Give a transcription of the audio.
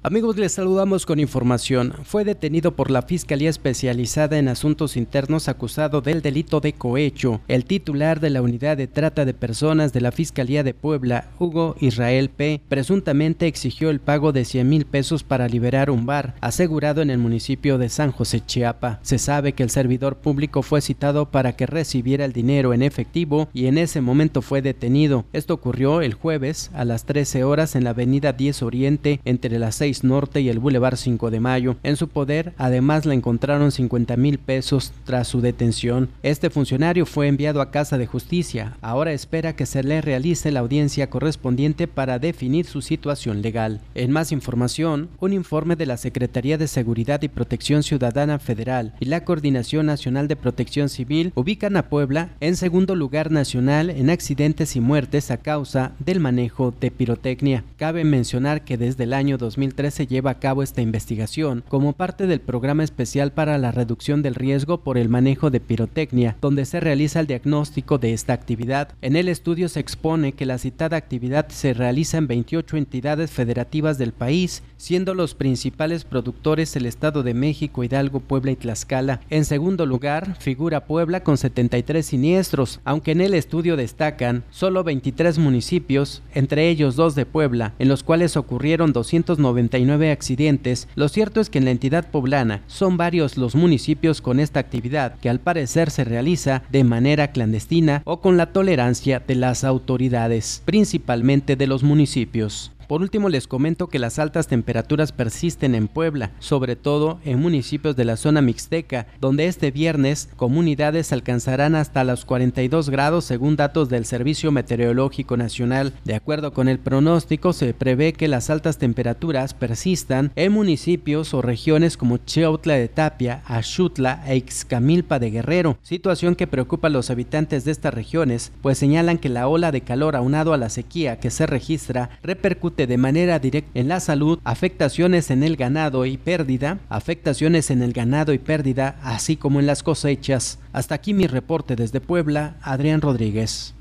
Amigos, les saludamos con información. Fue detenido por la Fiscalía Especializada en Asuntos Internos acusado del delito de cohecho. El titular de la Unidad de Trata de Personas de la Fiscalía de Puebla, Hugo Israel P., presuntamente exigió el pago de 100,000 pesos para liberar un bar asegurado en el municipio de San José, Chiapa. Se sabe que el servidor público fue citado para que recibiera el dinero en efectivo y en ese momento fue detenido. Esto ocurrió el jueves a las 13 horas en la avenida 10 Oriente entre las 6 Norte y el Boulevard 5 de Mayo. En su poder, además, le encontraron 50,000 pesos tras su detención. Este funcionario fue enviado a Casa de Justicia. Ahora espera que se le realice la audiencia correspondiente para definir su situación legal. En más información, un informe de la Secretaría de Seguridad y Protección Ciudadana Federal y la Coordinación Nacional de Protección Civil ubican a Puebla en segundo lugar nacional en accidentes y muertes a causa del manejo de pirotecnia. Cabe mencionar que desde el año 2013 se lleva a cabo esta investigación como parte del Programa Especial para la Reducción del Riesgo por el Manejo de Pirotecnia, donde se realiza el diagnóstico de esta actividad. En el estudio se expone que la citada actividad se realiza en 28 entidades federativas del país, siendo los principales productores el Estado de México, Hidalgo, Puebla y Tlaxcala. En segundo lugar figura Puebla con 73 siniestros, aunque en el estudio destacan solo 23 municipios, entre ellos 2 de Puebla, en los cuales ocurrieron 299 accidentes. Lo cierto es que en la entidad poblana son varios los municipios con esta actividad, que al parecer se realiza de manera clandestina o con la tolerancia de las autoridades, principalmente de los municipios. Por último, les comento que las altas temperaturas persisten en Puebla, sobre todo en municipios de la zona mixteca, donde este viernes comunidades alcanzarán hasta los 42 grados según datos del Servicio Meteorológico Nacional. De acuerdo con el pronóstico, se prevé que las altas temperaturas persistan en municipios o regiones como Chiautla de Tapia, Axutla e Ixcamilpa de Guerrero, situación que preocupa a los habitantes de estas regiones, pues señalan que la ola de calor aunado a la sequía que se registra repercute de manera directa en la salud, afectaciones en el ganado y pérdida, así como en las cosechas. Hasta aquí mi reporte desde Puebla, Adrián Rodríguez.